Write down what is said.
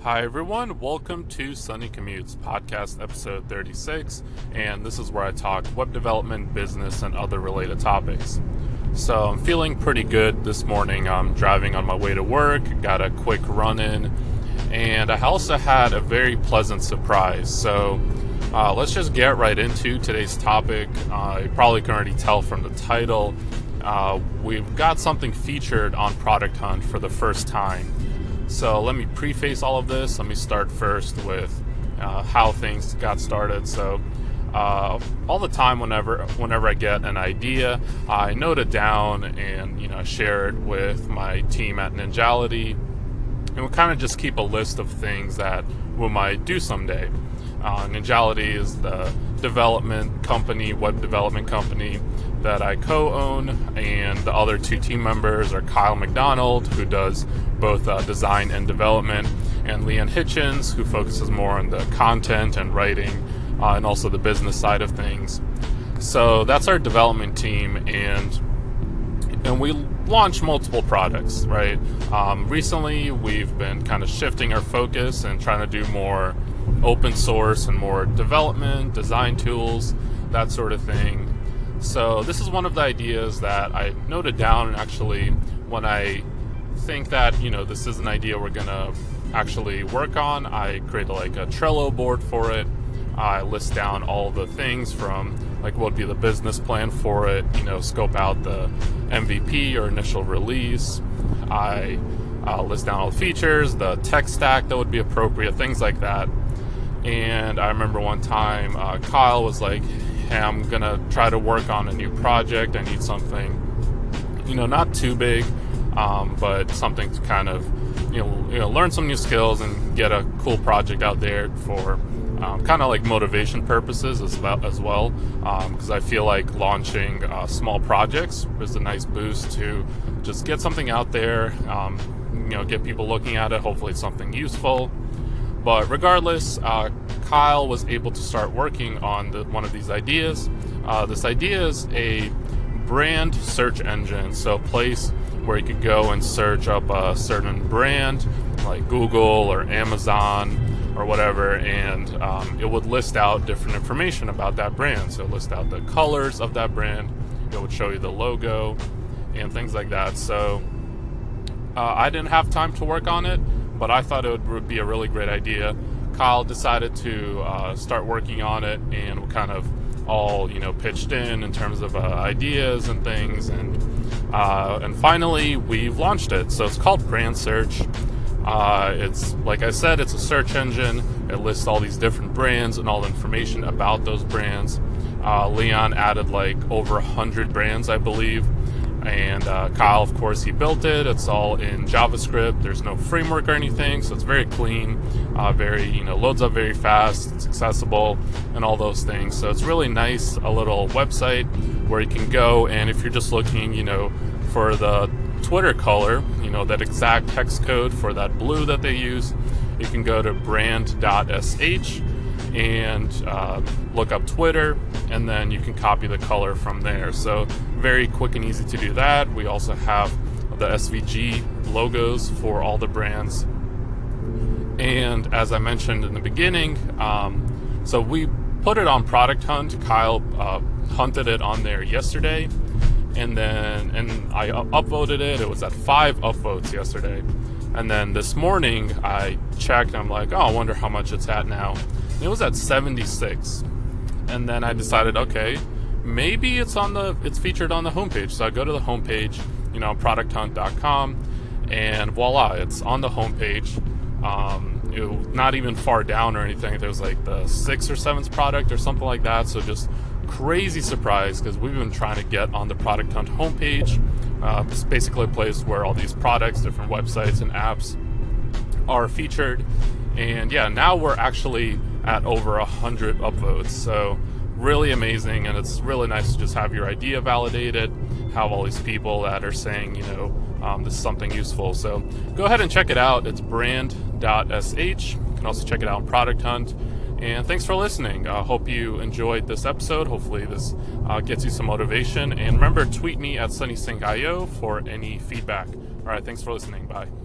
Hi, everyone. Welcome to Sunny Commutes, podcast episode 36. And this is where I talk web development, business, and other related topics. So I'm feeling pretty good this morning. I'm driving on my way to work, got a quick run in, and I also had a very pleasant surprise. So let's just get right into today's topic. You probably can already tell from the title. We've got something featured on Product Hunt for the first time. So let me preface all of this. Let me start first with how things got started. So all the time, whenever I get an idea, I note it down and share it with my team at Ninjality, and we kind of just keep a list of things that we might do someday. Ninjality is the development company, web development company that I co-own, and the other two team members are Kyle McDonald, who does both design and development, and Leanne Hitchens, who focuses more on the content and writing, and also the business side of things. So that's our development team, and we launch multiple products, right? Recently, we've been kind of shifting our focus and trying to do more open source and more development, design tools, that sort of thing. So this is one of the ideas that I noted down, and actually when I think that this is an idea we're gonna actually work on, I create a Trello board for it. I list down all the things from what would be the business plan for it, scope out the MVP or initial release. I list down all the features, the tech stack that would be appropriate, things like that. And I remember one time Kyle was like, hey, I'm gonna try to work on a new project. I need something, not too big, but something to kind of, learn some new skills and get a cool project out there for kind of like motivation purposes as well. Because I feel like launching small projects is a nice boost to just get something out there, get people looking at it. Hopefully it's something useful. But regardless, Kyle was able to start working on one of these ideas. This idea is a brand search engine, so a place where you could go and search up a certain brand, like Google or Amazon or whatever, and it would list out different information about that brand. So list out the colors of that brand, it would show you the logo and things like that. So I didn't have time to work on it, but I thought it would be a really great idea. Kyle decided to start working on it, and we kind of all pitched in terms of ideas and things, and finally we've launched it. So it's called Brand Search. It's, like I said, it's a search engine. It lists all these different brands and all the information about those brands. Leon added over 100 brands, I believe. And Kyle, of course, he built it. It's all in JavaScript. There's no framework or anything, so it's very clean, loads up very fast. It's accessible and all those things. So it's really nice, a little website where you can go, and if you're just looking, for the Twitter color, that exact text code for that blue that they use, you can go to brand.sh and look up Twitter, and then you can copy the color from there. So very quick and easy to do that. We also have the SVG logos for all the brands. And as I mentioned in the beginning, so we put it on Product Hunt. Kyle hunted it on there yesterday, and I upvoted it. It was at 5 upvotes yesterday. And then this morning I checked, I'm like, I wonder how much it's at now. It was at 76, and then I decided, okay, maybe it's featured on the homepage. So I go to the homepage, producthunt.com, and voila, it's on the homepage. It was not even far down or anything. There was the 6th or 7th product or something like that. So just crazy surprise, because we've been trying to get on the Product Hunt homepage. It's basically a place where all these products, different websites and apps are featured. And yeah, now we're actually at over 100 upvotes. So really amazing, and it's really nice to just have your idea validated, have all these people that are saying, this is something useful. So go ahead and check it out. It's brand.sh. You can also check it out on Product Hunt. And thanks for listening. I hope you enjoyed this episode. Hopefully this gets you some motivation. And remember, tweet me at SunnySyncIO for any feedback. All right, thanks for listening. Bye.